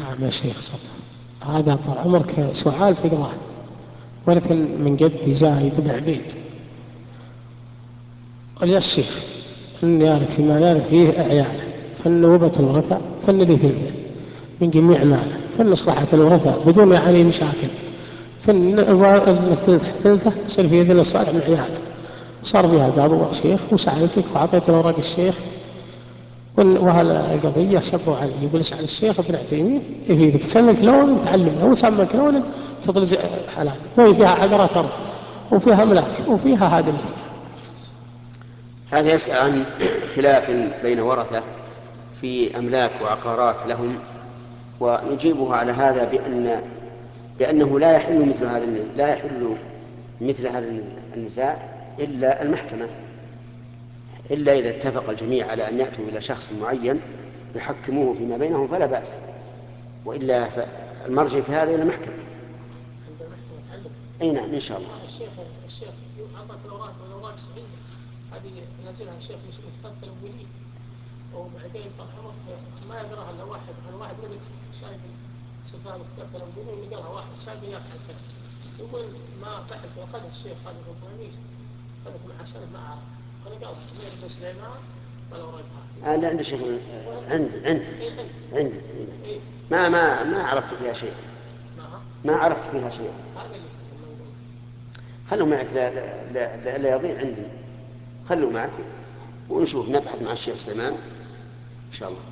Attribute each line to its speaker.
Speaker 1: نعم يا شيخ صدق. هذا طال عمرك سؤال فقراه. ورث من جدي زايد بن عبيد. قال يا الشيخ إن يرث ما يرث فيه أعيانه، فالنوبة الورثة فلنلي ثلثه من جميع ماله، فالمصلحة الورثة بدون يعني مشاكل، فالثلث ثلثه يصير في يد الصالح من عياله. صار فيها قاضي شيخ وسألتك وأعطيت الأوراق الشيخ، وهالقضية شبوا علي يقول اسأل الشيخ ابن عثيمين يفيدك، سلك لون تعلمه وسمك لون تطلز حلال، وهي فيها عقرات أرض وفيها أملاك وفيها هذا اللي فيها.
Speaker 2: هذا يسأل عن خلاف بين ورثة في أملاك وعقارات لهم، ونجيبه على هذا بأنه لا يحل مثل هذا النزاع إلا المحكمة، إلا إذا اتفق الجميع على أن يأتوا إلى شخص معين يحكموه فيما بينهم فلا بأس، وإلا فالمرجع في هذا إلى المحكمة. أي نعم إن شاء الله.
Speaker 1: الشيخ أعطاك الأوراق والأوراق سعيدة، هذه نازلها الشيخ مثبت الأولين، وبعدين طال عمرك ما يقراها إلا واحد عن واحد ملك شايف سلطان مثبت الأولين يقراها واحد شايف يفعل كذا، يقول ما بعد وقدها الشيخ خالد الفلاني خلت مع سنة ما أعرف، أنا قالها أمير بن سليمان والأوراق هذه.
Speaker 2: لا عند شيخ، عندي ما عرفت فيها شيء، ما عرفت فيها شيء. خلوا معك لا يضيع عندي، خلوا معك ونشوف نبحث مع الشيخ سليمان إن شاء الله.